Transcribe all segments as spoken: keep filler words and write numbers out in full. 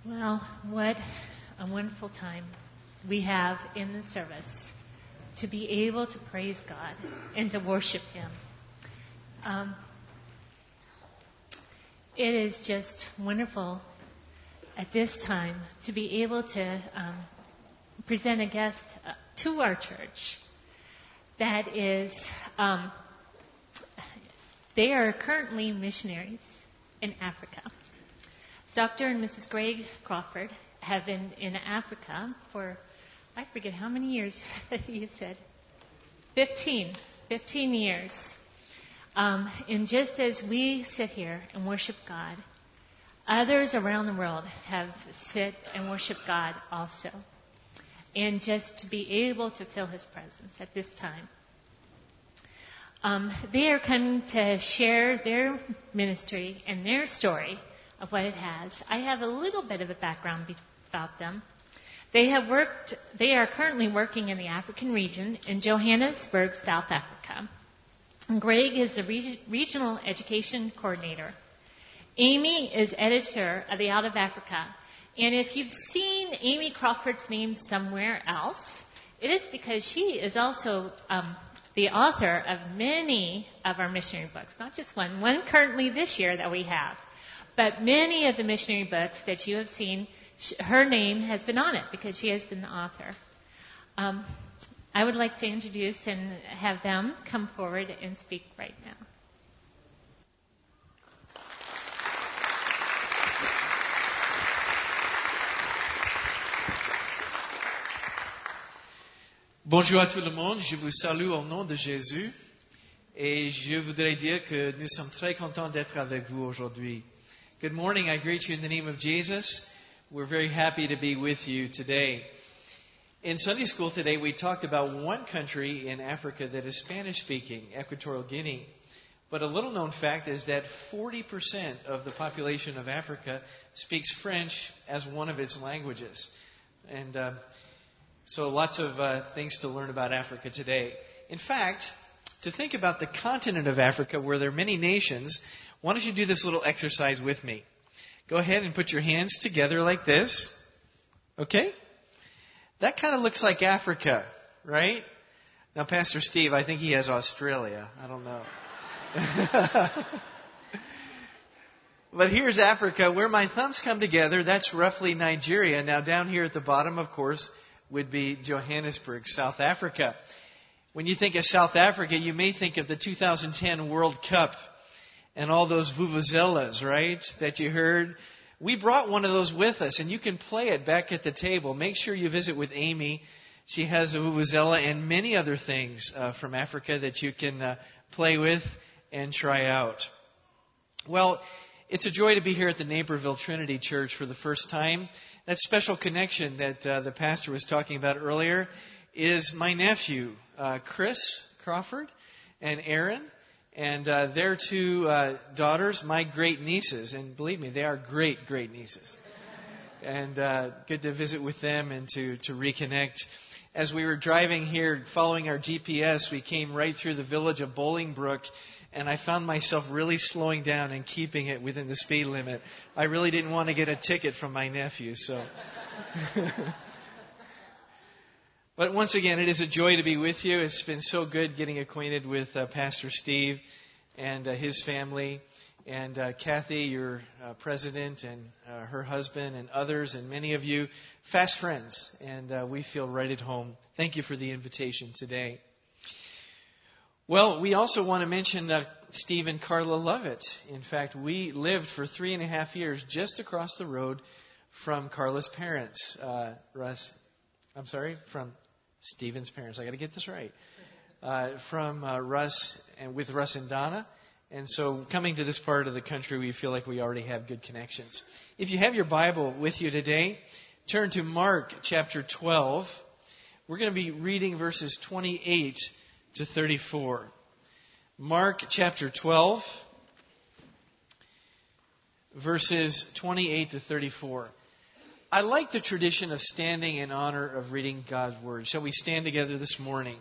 Well, what a wonderful time we have in the service to be able to praise God and to worship Him. Um, it is just wonderful at this time to be able to um, present a guest uh, to our church that is, um, they are currently missionaries in Africa. Doctor and Missus Greg Crawford have been in Africa for, I forget how many years you said, fifteen, fifteen years. Um, and just as we sit here and worship God, others around the world have sit and worship God also. And just to be able to feel His presence at this time. Um, they are coming to share their ministry and their story of what it has. I have a little bit of a background be- about them. They have worked, they are currently working in the African region in Johannesburg, South Africa. And Greg is the reg- regional education coordinator. Amy is editor of the Out of Africa. And if you've seen Amy Crawford's name somewhere else, it is because she is also um, the author of many of our missionary books, not just one, one currently this year that we have. But many of the missionary books that you have seen, her name has been on it because she has been the author. Um, I would like to introduce and have them come forward and speak right now. Bonjour à tout le monde, je vous salue au nom de Jésus et je voudrais dire que nous sommes très contents d'être avec vous aujourd'hui. Good morning, I greet you in the name of Jesus. We're very happy to be with you today. In Sunday school today, we talked about one country in Africa that is Spanish-speaking, Equatorial Guinea. But a little-known fact is that forty percent of the population of Africa speaks French as one of its languages. And uh, so lots of uh, things to learn about Africa today. In fact, to think about the continent of Africa where there are many nations, why don't you do this little exercise with me? Go ahead and put your hands together like this. Okay? That kind of looks like Africa, right? Now, Pastor Steve, I think he has Australia. I don't know. But here's Africa. Where my thumbs come together, that's roughly Nigeria. Now, down here at the bottom, of course, would be Johannesburg, South Africa. When you think of South Africa, you may think of the two thousand ten World Cup and all those vuvuzelas, right, that you heard. We brought one of those with us, and you can play it back at the table. Make sure you visit with Amy. She has a vuvuzela and many other things uh, from Africa that you can uh, play with and try out. Well, it's a joy to be here at the Naperville Trinity Church for the first time. That special connection that uh, the pastor was talking about earlier is my nephew, uh, Chris Crawford, and Aaron, and uh, their two uh, daughters, my great nieces. And believe me, they are great, great nieces. And uh, good to visit with them and to, to reconnect. As we were driving here, following our G P S, we came right through the village of Bolingbrook, and I found myself really slowing down and keeping it within the speed limit. I really didn't want to get a ticket from my nephew, so. But once again, it is a joy to be with you. It's been so good getting acquainted with uh, Pastor Steve and uh, his family, and uh, Kathy, your uh, president, and uh, her husband, and others, and many of you, fast friends, and uh, we feel right at home. Thank you for the invitation today. Well, we also want to mention uh, Steve and Carla Lovett. In fact, we lived for three and a half years just across the road from Carla's parents. Uh, Russ, I'm sorry, from Stephen's parents. I got to get this right. Uh, from uh, Russ and with Russ and Donna. And so coming to this part of the country, we feel like we already have good connections. If you have your Bible with you today, turn to Mark chapter twelve. We're going to be reading verses twenty-eight to thirty-four. Mark chapter twelve, verses twenty-eight to thirty-four. I like the tradition of standing in honor of reading God's Word. Shall we stand together this morning?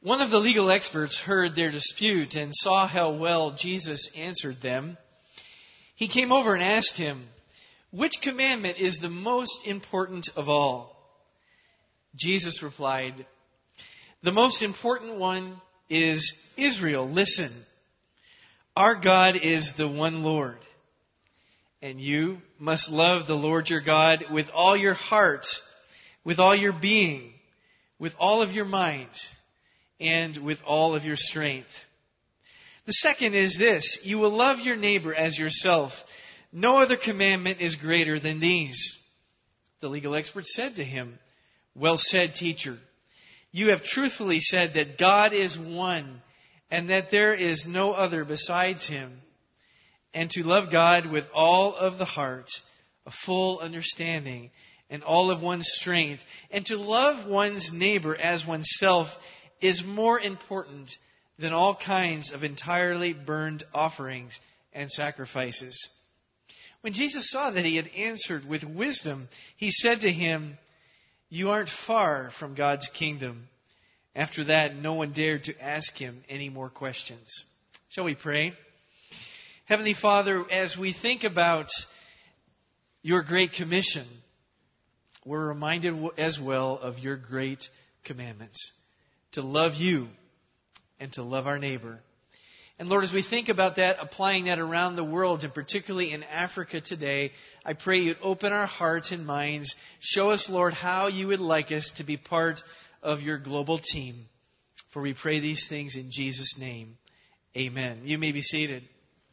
One of the legal experts heard their dispute and saw how well Jesus answered them. He came over and asked him, "Which commandment is the most important of all?" Jesus replied, "The most important one is, 'Israel, listen. Our God is the one Lord. And you must love the Lord your God with all your heart, with all your being, with all of your mind, and with all of your strength. The second is this: you will love your neighbor as yourself. No other commandment is greater than these." The legal expert said to him, "Well said, teacher. You have truthfully said that God is one, and that there is no other besides Him. And to love God with all of the heart, a full understanding, and all of one's strength, and to love one's neighbor as oneself is more important than all kinds of entirely burned offerings and sacrifices." When Jesus saw that he had answered with wisdom, He said to him, "You aren't far from God's kingdom." After that, no one dared to ask Him any more questions. Shall we pray? Heavenly Father, as we think about Your Great Commission, we're reminded as well of Your great commandments: to love You and to love our neighbor. And Lord, as we think about that, applying that around the world, and particularly in Africa today, I pray You'd open our hearts and minds. Show us, Lord, how You would like us to be part of Your global team. For we pray these things in Jesus' name. Amen. You may be seated.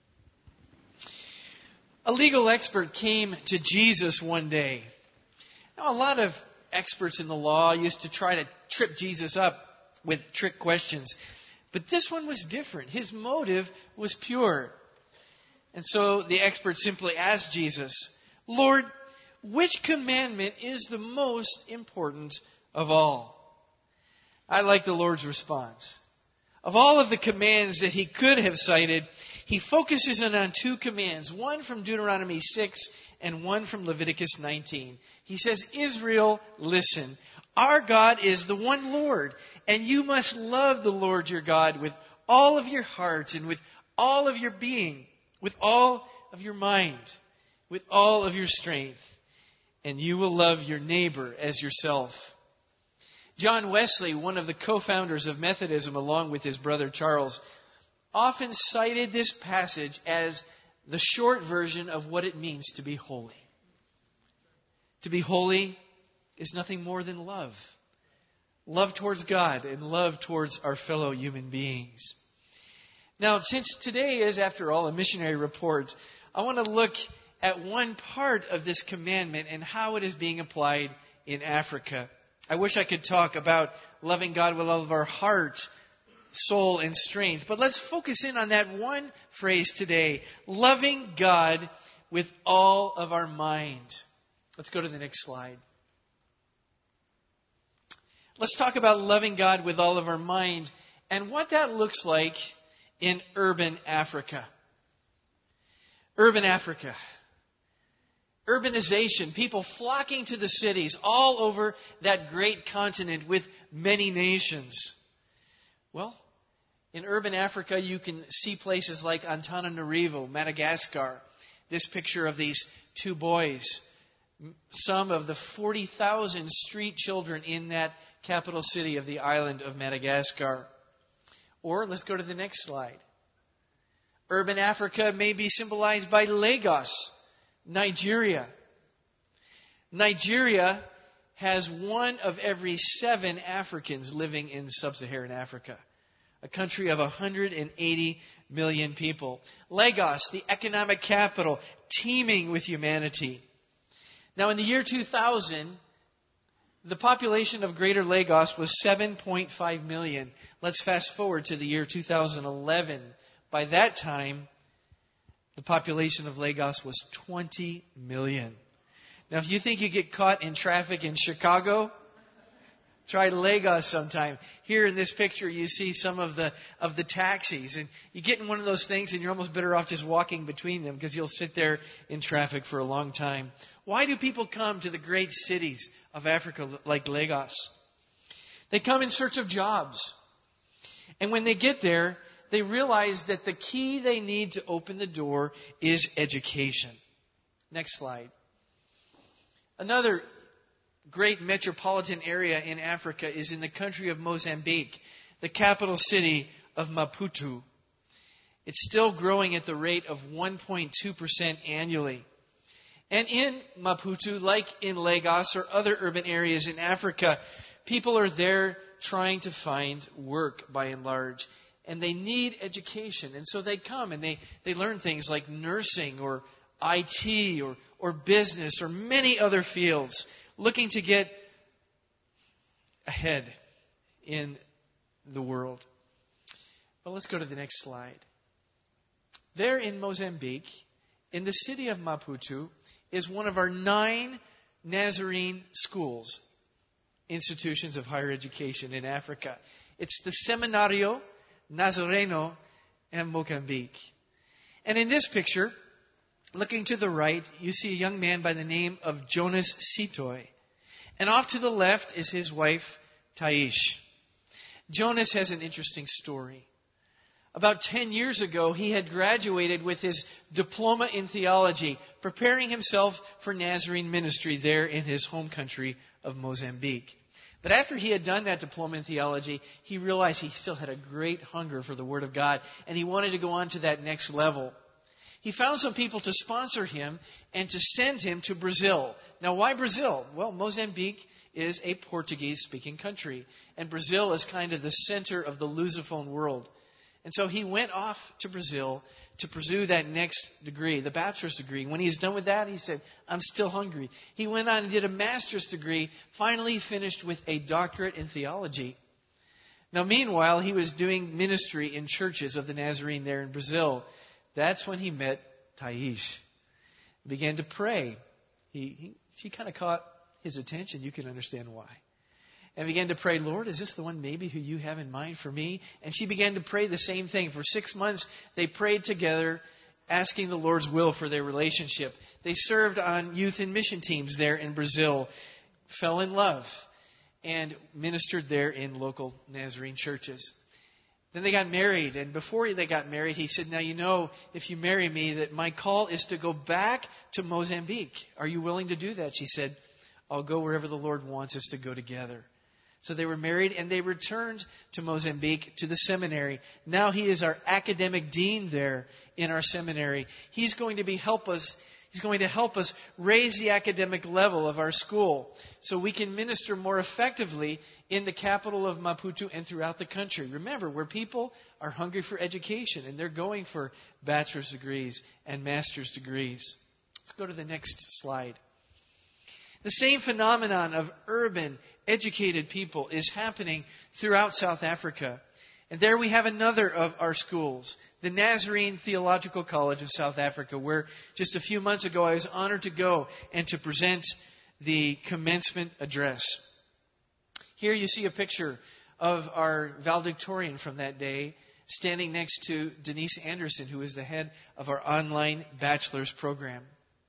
A legal expert came to Jesus one day. Now, a lot of experts in the law used to try to trip Jesus up with trick questions. But this one was different. His motive was pure. And so the expert simply asked Jesus, "Lord, which commandment is the most important of all?" I like the Lord's response. Of all of the commands that He could have cited, He focuses in on two commands, one from Deuteronomy six and one from Leviticus nineteen. He says, "Israel, listen. Our God is the one Lord, and you must love the Lord your God with all of your heart and with all of your being, with all of your mind, with all of your strength. And you will love your neighbor as yourself." John Wesley, one of the co-founders of Methodism along with his brother Charles, often cited this passage as the short version of what it means to be holy. To be holy is nothing more than love. Love towards God and love towards our fellow human beings. Now, since today is, after all, a missionary report, I want to look at one part of this commandment and how it is being applied in Africa. I wish I could talk about loving God with all of our heart, soul, and strength. But let's focus in on that one phrase today: loving God with all of our mind. Let's go to the next slide. Let's talk about loving God with all of our mind and what that looks like in urban Africa. Urban Africa. Urbanization, people flocking to the cities all over that great continent with many nations. Well, in urban Africa, you can see places like Antananarivo, Madagascar. This picture of these two boys, some of the forty thousand street children in that capital city of the island of Madagascar. Or let's go to the next slide. Urban Africa may be symbolized by Lagos, Nigeria. Nigeria has one of every seven Africans living in sub-Saharan Africa, a country of one hundred eighty million people. Lagos, the economic capital, teeming with humanity. Now, in the year two thousand, the population of Greater Lagos was seven point five million. Let's fast forward to the year two thousand eleven. By that time, the population of Lagos was twenty million. Now, if you think you get caught in traffic in Chicago, try Lagos sometime. Here in this picture, you see some of the of the taxis. And you get in one of those things and you're almost better off just walking between them because you'll sit there in traffic for a long time. Why do people come to the great cities of Africa like Lagos? They come in search of jobs. And when they get there, they realize that the key they need to open the door is education. Next slide. Another great metropolitan area in Africa is in the country of Mozambique, the capital city of Maputo. It's still growing at the rate of one point two percent annually. And in Maputo, like in Lagos or other urban areas in Africa, people are there trying to find work by and large. And they need education. And so they come and they, they learn things like nursing or I T or, or business or many other fields, looking to get ahead in the world. Well, let's go to the next slide. There in Mozambique, in the city of Maputo, is one of our nine Nazarene schools, institutions of higher education in Africa. It's the Seminario Nazareno in Mozambique. And in this picture, looking to the right, you see a young man by the name of Jonas Sitoy. And off to the left is his wife, Taish. Jonas has an interesting story. About ten years ago, he had graduated with his diploma in theology, preparing himself for Nazarene ministry there in his home country of Mozambique. But after he had done that diploma in theology, he realized he still had a great hunger for the Word of God, and he wanted to go on to that next level. He found some people to sponsor him and to send him to Brazil. Now, why Brazil? Well, Mozambique is a Portuguese-speaking country, and Brazil is kind of the center of the Lusophone world. And so he went off to Brazil to pursue that next degree, the bachelor's degree. When he's done with that, he said, I'm still hungry. He went on and did a master's degree, finally finished with a doctorate in theology. Now, meanwhile, he was doing ministry in churches of the Nazarene there in Brazil. That's when he met Taish. He began to pray. He, he, she kind of caught his attention. You can understand why. And began to pray, Lord, is this the one maybe who you have in mind for me? And she began to pray the same thing. For six months, they prayed together, asking the Lord's will for their relationship. They served on youth and mission teams there in Brazil, fell in love, and ministered there in local Nazarene churches. Then they got married, and before they got married, he said, now you know, if you marry me, that my call is to go back to Mozambique. Are you willing to do that? She said, I'll go wherever the Lord wants us to go together. So they were married, and they returned to Mozambique, to the seminary. Now he is our academic dean there in our seminary. He's going to be help us. He's going to help us raise the academic level of our school so we can minister more effectively in the capital of Maputo and throughout the country. Remember, where people are hungry for education, and they're going for bachelor's degrees and master's degrees. Let's go to the next slide. The same phenomenon of urban, educated people is happening throughout South Africa. And there we have another of our schools, the Nazarene Theological College of South Africa, where just a few months ago I was honored to go and to present the commencement address. Here you see a picture of our valedictorian from that day, standing next to Denise Anderson, who is the head of our online bachelor's program.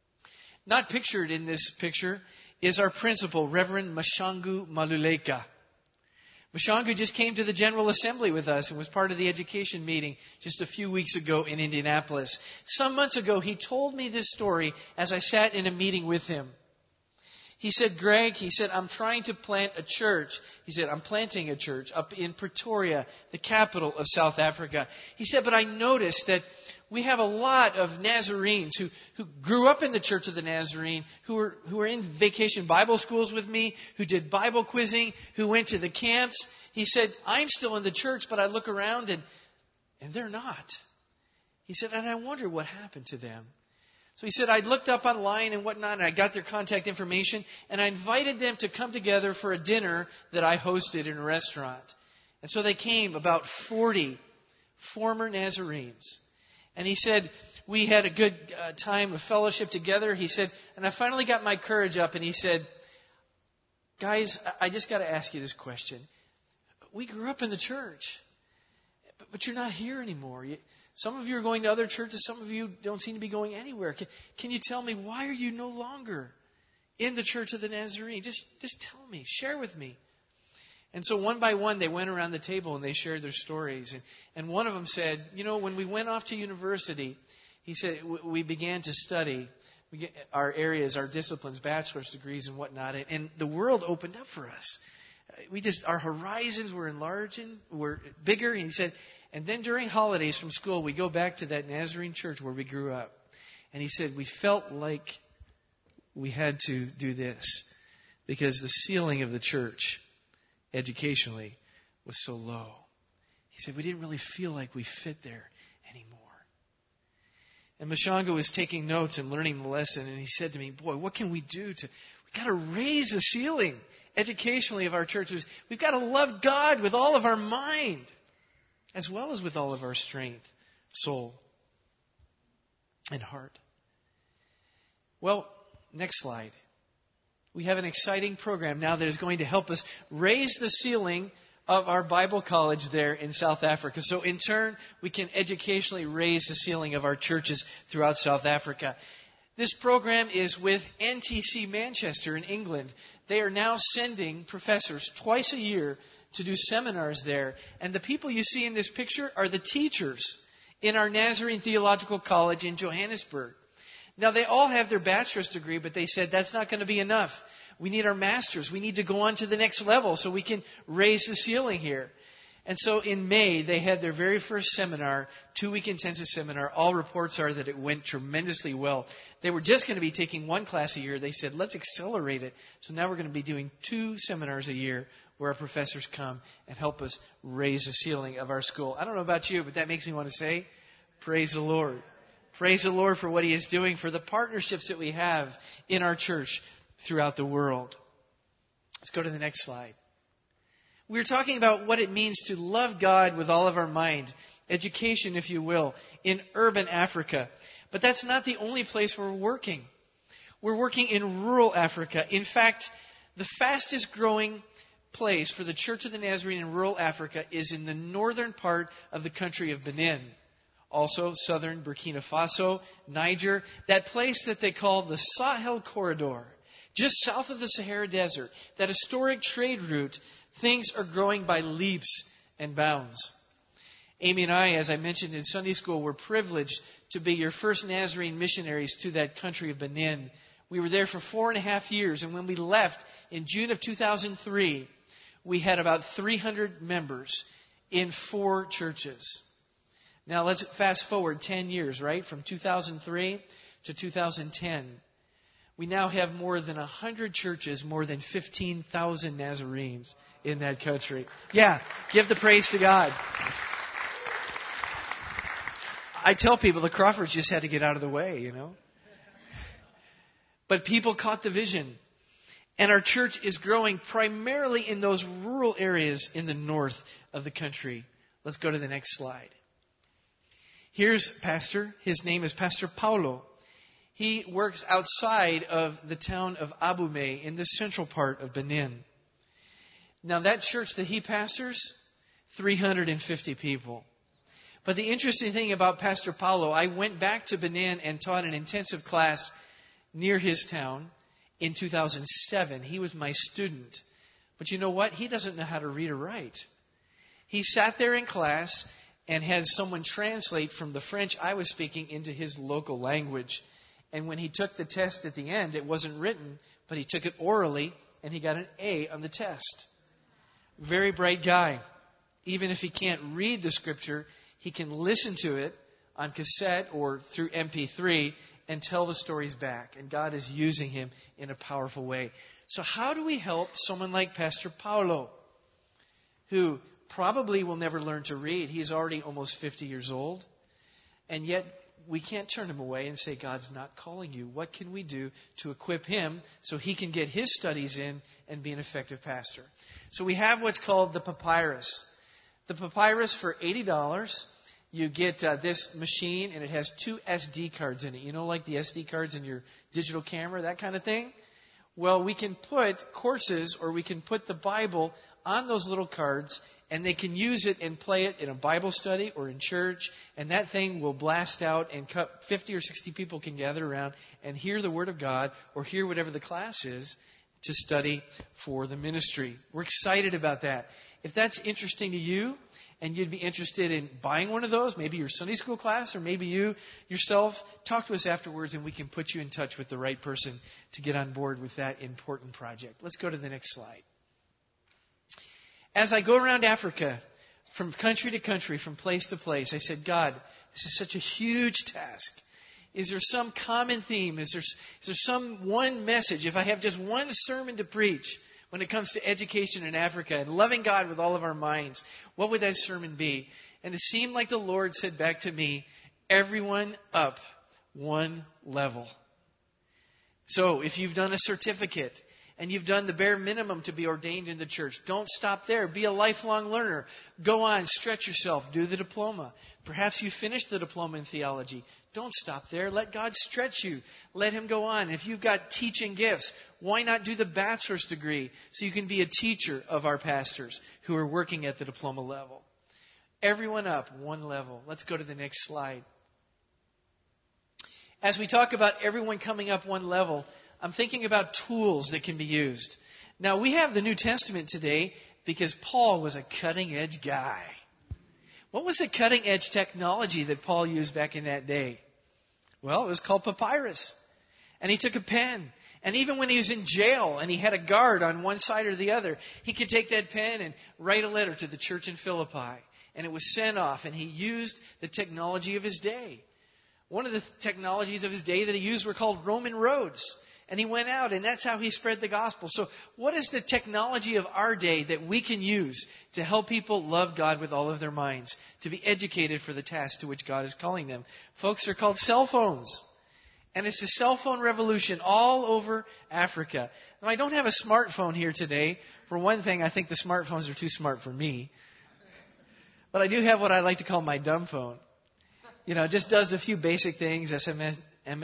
Not pictured in this picture is our principal, Reverend Mashangu Maluleka. Mashangu just came to the General Assembly with us and was part of the education meeting just a few weeks ago in Indianapolis. Some months ago, he told me this story as I sat in a meeting with him. He said, Greg, he said, I'm trying to plant a church. He said, I'm planting a church up in Pretoria, the capital of South Africa. He said, but I noticed that we have a lot of Nazarenes who, who grew up in the Church of the Nazarene, who were, who were in vacation Bible schools with me, who did Bible quizzing, who went to the camps. He said, I'm still in the church, but I look around and, and they're not. He said, and I wonder what happened to them. So he said, I looked up online and whatnot, and I got their contact information, and I invited them to come together for a dinner that I hosted in a restaurant. And so they came, about forty former Nazarenes. And he said, we had a good uh, time of fellowship together. He said, and I finally got my courage up, and he said, guys, I just got to ask you this question. We grew up in the church, but, but you're not here anymore. You, some of you are going to other churches. Some of you don't seem to be going anywhere. Can, can you tell me, why are you no longer in the Church of the Nazarene? Just, just tell me. Share with me. And so one by one, they went around the table and they shared their stories. And, and one of them said, you know, when we went off to university, he said, we began to study we get our areas, our disciplines, bachelor's degrees and whatnot. And, and the world opened up for us. We just, our horizons were enlarging, were bigger. And he said, and then during holidays from school, we go back to that Nazarene church where we grew up. And he said, we felt like we had to do this because the ceiling of the church educationally was so low. He said, we didn't really feel like we fit there anymore. And Mashonga was taking notes and learning the lesson, and he said to me, boy, what can we do to, we got to raise the ceiling educationally of our churches. We've got to love God with all of our mind, as well as with all of our strength, soul, and heart. Well, next slide. We have an exciting program now that is going to help us raise the ceiling of our Bible college there in South Africa. So in turn, we can educationally raise the ceiling of our churches throughout South Africa. This program is with N T C Manchester in England. They are now sending professors twice a year to do seminars there. And the people you see in this picture are the teachers in our Nazarene Theological College in Johannesburg. Now, they all have their bachelor's degree, but they said that's not going to be enough. We need our master's. We need to go on to the next level so we can raise the ceiling here. And so in May, they had their very first seminar, two-week intensive seminar. All reports are that it went tremendously well. They were just going to be taking one class a year. They said, let's accelerate it. So now we're going to be doing two seminars a year where our professors come and help us raise the ceiling of our school. I don't know about you, but that makes me want to say, praise the Lord. Praise the Lord for what He is doing, for the partnerships that we have in our church throughout the world. Let's go to the next slide. We're talking about what it means to love God with all of our mind, education, if you will, in urban Africa. But that's not the only place where we're working. We're working in rural Africa. In fact, the fastest growing place for the Church of the Nazarene in rural Africa is in the northern part of the country of Benin. Also, southern Burkina Faso, Niger, that place that they call the Sahel Corridor, just south of the Sahara Desert, that historic trade route, things are growing by leaps and bounds. Amy and I, as I mentioned in Sunday school, were privileged to be your first Nazarene missionaries to that country of Benin. We were there for four and a half years, and when we left in June of two thousand three, we had about three hundred members in four churches. Now let's fast forward ten years, right? From two thousand three to two thousand ten. We now have more than one hundred churches, more than fifteen thousand Nazarenes in that country. Yeah, give the praise to God. I tell people the Crawfords just had to get out of the way, you know. But people caught the vision. And our church is growing primarily in those rural areas in the north of the country. Let's go to the next slide. Here's Pastor. His name is Pastor Paulo. He works outside of the town of Abume in the central part of Benin. Now that church that he pastors, three hundred fifty people. But the interesting thing about Pastor Paulo, I went back to Benin and taught an intensive class near his town in two thousand seven. He was my student. But you know what? He doesn't know how to read or write. He sat there in class and had someone translate from the French I was speaking into his local language. And when he took the test at the end, it wasn't written, but he took it orally, and he got an A on the test. Very bright guy. Even if he can't read the Scripture, he can listen to it on cassette or through M P three and tell the stories back. And God is using him in a powerful way. So how do we help someone like Pastor Paulo, who probably will never learn to read? He's already almost fifty years old. And yet, we can't turn him away and say, God's not calling you. What can we do to equip him so he can get his studies in and be an effective pastor? So we have what's called the papyrus. The papyrus for eighty dollars. You get uh, this machine, and it has two S D cards in it. You know, like the S D cards in your digital camera, that kind of thing? Well, we can put courses, or we can put the Bible on those little cards, and they can use it and play it in a Bible study or in church, and that thing will blast out, and fifty or sixty people can gather around and hear the Word of God or hear whatever the class is, to study for the ministry. We're excited about that. If that's interesting to you, and you'd be interested in buying one of those, maybe your Sunday school class, or maybe you yourself, talk to us afterwards and we can put you in touch with the right person to get on board with that important project. Let's go to the next slide. As I go around Africa, from country to country, from place to place, I said, God, this is such a huge task. Is there some common theme? Is there, is there some one message? If I have just one sermon to preach when it comes to education in Africa and loving God with all of our minds, what would that sermon be? And it seemed like the Lord said back to me, everyone up one level. So if you've done a certificate and you've done the bare minimum to be ordained in the church, don't stop there. Be a lifelong learner. Go on, stretch yourself, do the diploma. Perhaps you finished the diploma in theology. Don't stop there. Let God stretch you. Let Him go on. If you've got teaching gifts, why not do the bachelor's degree so you can be a teacher of our pastors who are working at the diploma level? Everyone up one level. Let's go to the next slide. As we talk about everyone coming up one level, I'm thinking about tools that can be used. Now, we have the New Testament today because Paul was a cutting-edge guy. What was the cutting-edge technology that Paul used back in that day? Well, it was called papyrus. And he took a pen. And even when he was in jail and he had a guard on one side or the other, he could take that pen and write a letter to the church in Philippi. And it was sent off. And he used the technology of his day. One of the technologies of his day that he used were called Roman roads. And he went out, and that's how he spread the gospel. So what is the technology of our day that we can use to help people love God with all of their minds, to be educated for the task to which God is calling them? Folks, they're called cell phones. And it's a cell phone revolution all over Africa. Now, I don't have a smartphone here today. For one thing, I think the smartphones are too smart for me. But I do have what I like to call my dumb phone. You know, it just does a few basic things, S M S,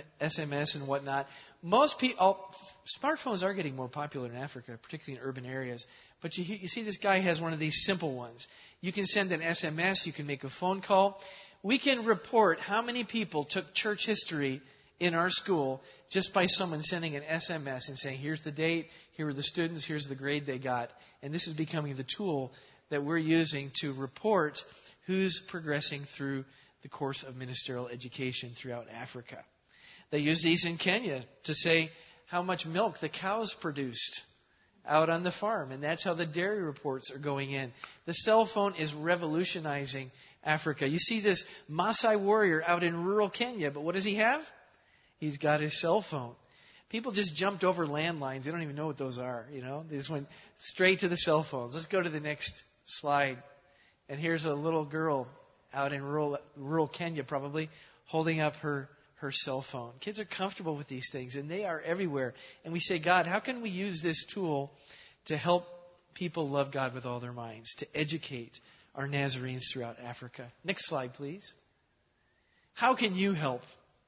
S M S and whatnot. Most people, oh, smartphones are getting more popular in Africa, particularly in urban areas. But you, you see this guy has one of these simple ones. You can send an S M S. You can make a phone call. We can report how many people took church history in our school just by someone sending an S M S and saying, here's the date, here are the students, here's the grade they got. And this is becoming the tool that we're using to report who's progressing through the course of ministerial education throughout Africa. They use these in Kenya to say how much milk the cows produced out on the farm. And that's how the dairy reports are going in. The cell phone is revolutionizing Africa. You see this Maasai warrior out in rural Kenya, but what does he have? He's got his cell phone. People just jumped over landlines. They don't even know what those are, you know. They just went straight to the cell phones. Let's go to the next slide. And here's a little girl out in rural, rural Kenya probably holding up her her cell phone. Kids are comfortable with these things, and they are everywhere. And we say, God, how can we use this tool to help people love God with all their minds, to educate our Nazarenes throughout Africa? Next slide, please. How can you help?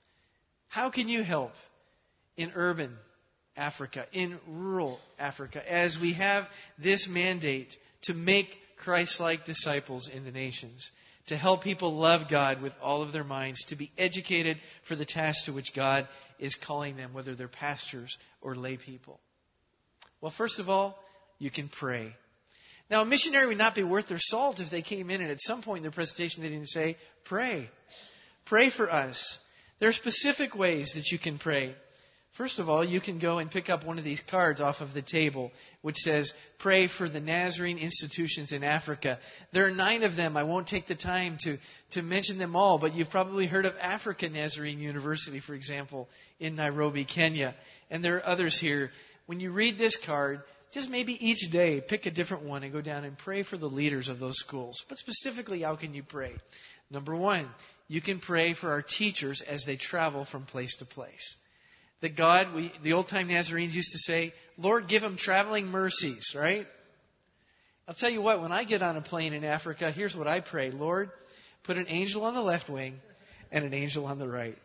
How can you help in urban Africa, in rural Africa, as we have this mandate to make Christ-like disciples in the nations? To help people love God with all of their minds, to be educated for the task to which God is calling them, whether they're pastors or lay people. Well, first of all, you can pray. Now, a missionary would not be worth their salt if they came in and at some point in their presentation they didn't say, pray. Pray for us. There are specific ways that you can pray. First of all, you can go and pick up one of these cards off of the table, which says, pray for the Nazarene institutions in Africa. There are nine of them. I won't take the time to, to mention them all, but you've probably heard of Africa Nazarene University, for example, in Nairobi, Kenya. And there are others here. When you read this card, just maybe each day, pick a different one and go down and pray for the leaders of those schools. But specifically, how can you pray? Number one, you can pray for our teachers as they travel from place to place. That God, we, the old-time Nazarenes used to say, Lord, give them traveling mercies, right? I'll tell you what, when I get on a plane in Africa, here's what I pray. Lord, put an angel on the left wing and an angel on the right.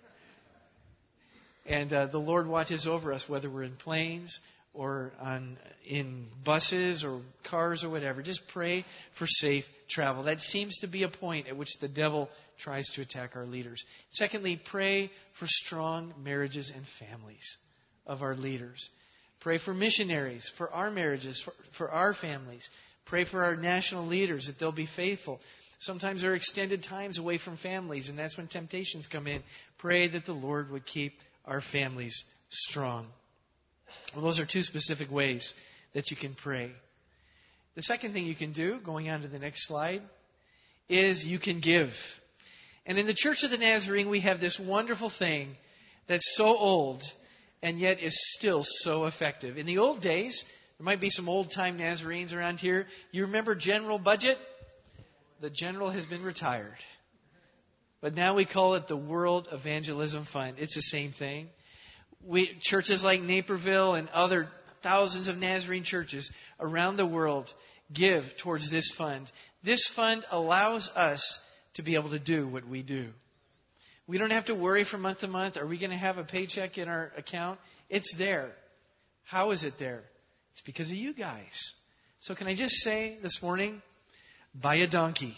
And uh, the Lord watches over us, whether we're in planes or on in buses or cars or whatever. Just pray for safe travel. That seems to be a point at which the devil tries to attack our leaders. Secondly, pray for strong marriages and families of our leaders. Pray for missionaries, for our marriages, for, for our families. Pray for our national leaders that they'll be faithful. Sometimes there are extended times away from families, and that's when temptations come in. Pray that the Lord would keep our families strong. Well, those are two specific ways that you can pray. The second thing you can do, going on to the next slide, is you can give. And in the Church of the Nazarene, we have this wonderful thing that's so old and yet is still so effective. In the old days, there might be some old-time Nazarenes around here. You remember General Budget? The general has been retired. But now we call it the World Evangelism Fund. It's the same thing. We, churches like Naperville and other thousands of Nazarene churches around the world give towards this fund. This fund allows us to be able to do what we do. We don't have to worry from month to month. Are we going to have a paycheck in our account? It's there. How is it there? It's because of you guys. So can I just say this morning, buy a donkey.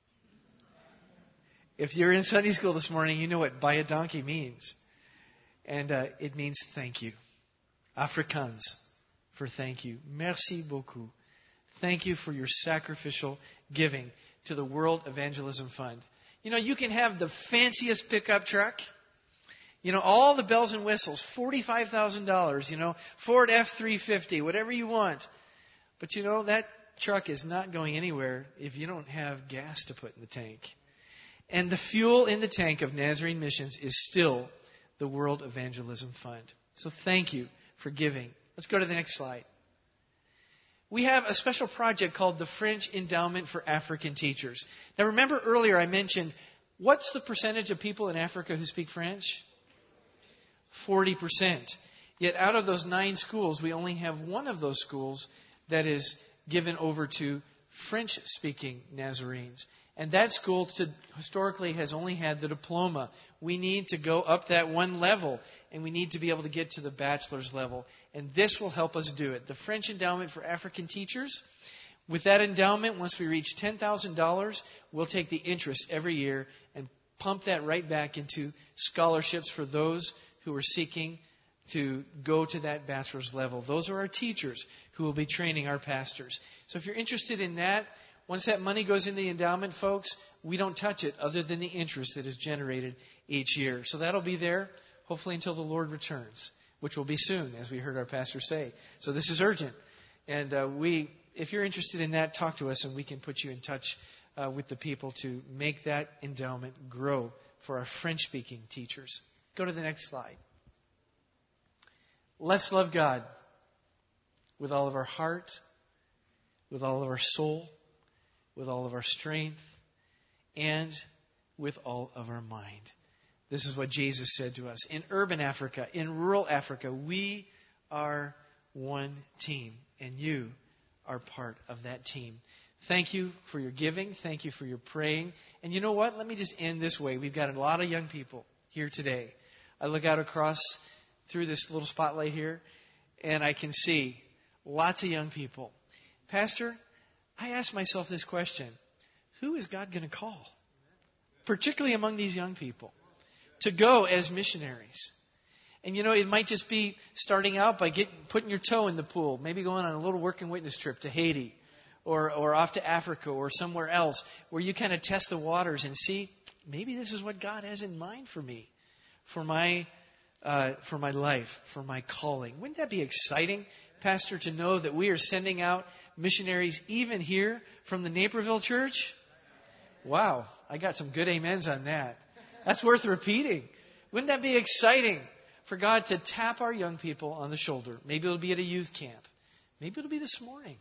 If you're in Sunday school this morning, you know what buy a donkey means. And uh, it means thank you. Afrikaans for thank you. Merci beaucoup. Thank you for your sacrificial giving to the World Evangelism Fund. You know, you can have the fanciest pickup truck. You know, all the bells and whistles, forty-five thousand dollars, you know, Ford F three fifty, whatever you want. But you know, that truck is not going anywhere if you don't have gas to put in the tank. And the fuel in the tank of Nazarene Missions is still the World Evangelism Fund. So thank you for giving. Let's go to the next slide. We have a special project called the French Endowment for African Teachers. Now remember earlier I mentioned, what's the percentage of people in Africa who speak French? forty percent. Yet out of those nine schools, we only have one of those schools that is given over to French-speaking Nazarenes. And that school to, historically has only had the diploma. We need to go up that one level, and we need to be able to get to the bachelor's level. And this will help us do it. The French Endowment for African Teachers, with that endowment, once we reach ten thousand dollars, we'll take the interest every year and pump that right back into scholarships for those who are seeking to go to that bachelor's level. Those are our teachers who will be training our pastors. So if you're interested in that, once that money goes in the endowment, folks, we don't touch it other than the interest that is generated each year. So that'll be there, hopefully until the Lord returns, which will be soon, as we heard our pastor say. So this is urgent. And uh, we, if you're interested in that, talk to us and we can put you in touch uh, with the people to make that endowment grow for our French-speaking teachers. Go to the next slide. Let's love God with all of our heart, with all of our soul, with all of our strength, and with all of our mind. This is what Jesus said to us. In urban Africa, in rural Africa, we are one team, and you are part of that team. Thank you for your giving. Thank you for your praying. And you know what? Let me just end this way. We've got a lot of young people here today. I look out across through this little spotlight here, and I can see lots of young people. Pastor, I ask myself this question. Who is God going to call? Particularly among these young people. To go as missionaries. And you know, it might just be starting out by getting, putting your toe in the pool. Maybe going on a little work and witness trip to Haiti. Or, or off to Africa or somewhere else. Where you kind of test the waters and see, maybe this is what God has in mind for me. For my, uh, for my life. For my calling. Wouldn't that be exciting, Pastor, to know that we are sending out missionaries even here from the Naperville church? Wow, I got some good amens on that. That's worth repeating. Wouldn't that be exciting for God to tap our young people on the shoulder? Maybe it'll be at a youth camp. Maybe it'll be this morning.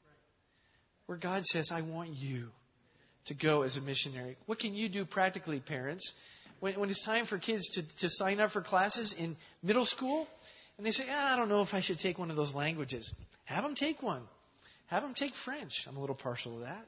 Where God says, I want you to go as a missionary. What can you do practically, parents? When, when it's time for kids to, to sign up for classes in middle school, and they say, ah, I don't know if I should take one of those languages. Have them take one. Have them take French. I'm a little partial to that.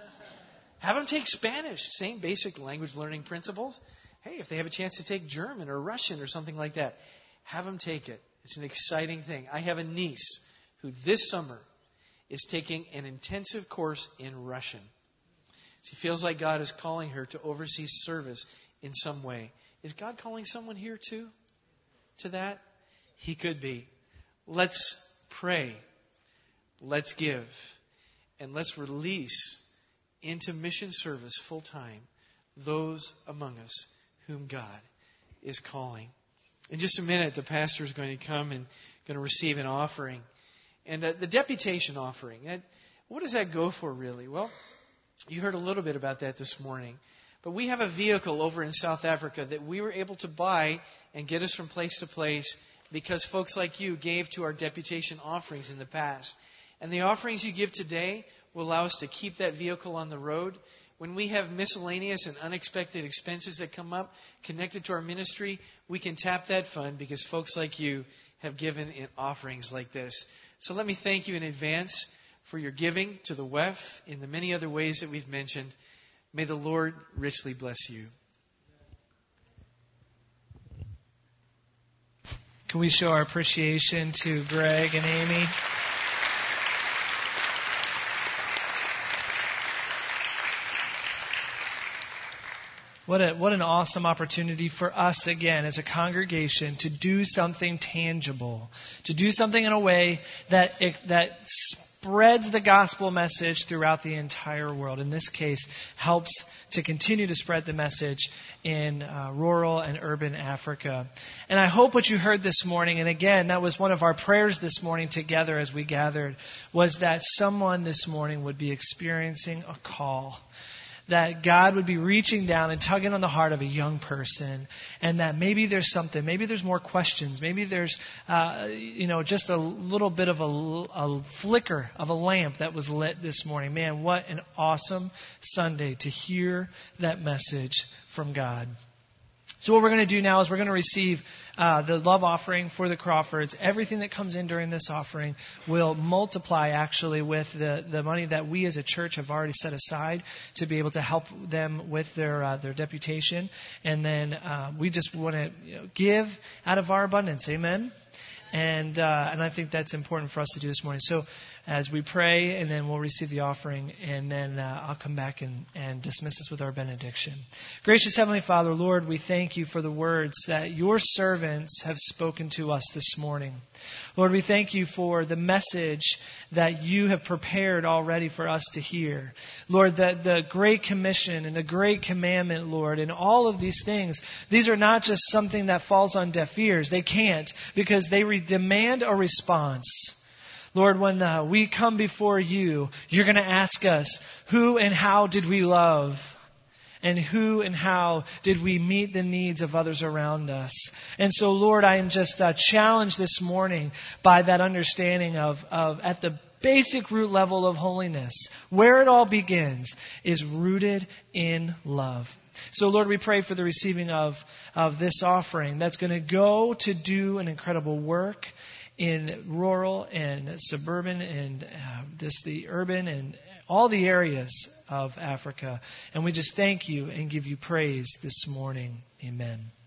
Have them take Spanish. Same basic language learning principles. Hey, if they have a chance to take German or Russian or something like that, have them take it. It's an exciting thing. I have a niece who this summer is taking an intensive course in Russian. She feels like God is calling her to overseas service in some way. Is God calling someone here too to that? He could be. let's pray, let's give, and let's release into mission service full time those among us whom God is calling. In just a minute, the pastor is going to come and going to receive an offering. And uh, the deputation offering, that, what does that go for really? Well, you heard a little bit about that this morning. But we have a vehicle over in South Africa that we were able to buy and get us from place to place because folks like you gave to our deputation offerings in the past. And the offerings you give today will allow us to keep that vehicle on the road. When we have miscellaneous and unexpected expenses that come up connected to our ministry, we can tap that fund because folks like you have given in offerings like this. So let me thank you in advance for your giving to the W E F in the many other ways that we've mentioned. May the Lord richly bless you. Can we show our appreciation to Greg and Amy? What a, what an awesome opportunity for us, again, as a congregation, to do something tangible, to do something in a way that it, that spreads the gospel message throughout the entire world. In this case, helps to continue to spread the message in uh, rural and urban Africa. And I hope what you heard this morning, and again, that was one of our prayers this morning together as we gathered, was that someone this morning would be experiencing a call. That God would be reaching down and tugging on the heart of a young person, and that maybe there's something, maybe there's more questions, maybe there's, uh, you know, just a little bit of a, a flicker of a lamp that was lit this morning. Man, what an awesome Sunday to hear that message from God. So what we're going to do now is we're going to receive uh, the love offering for the Crawfords. Everything that comes in during this offering will multiply actually with the, the money that we as a church have already set aside to be able to help them with their uh, their deputation. And then uh, we just want to you know, give out of our abundance. Amen? And uh, and I think that's important for us to do this morning. So as we pray, and then we'll receive the offering, and then uh, I'll come back and, and dismiss us with our benediction. Gracious Heavenly Father, Lord, we thank you for the words that your servants have spoken to us this morning. Lord, we thank you for the message that you have prepared already for us to hear. Lord, that the Great Commission and the Great Commandment, Lord, and all of these things, these are not just something that falls on deaf ears. They can't, because they re- demand a response. Lord, when uh, we come before you, you're going to ask us, who and how did we love? And who and how did we meet the needs of others around us? And so, Lord, I am just uh, challenged this morning by that understanding of, of at the basic root level of holiness, where it all begins, is rooted in love. So, Lord, we pray for the receiving of, of this offering that's going to go to do an incredible work in rural and suburban and uh, this the urban and all the areas of Africa. And we just thank you and give you praise this morning. Amen.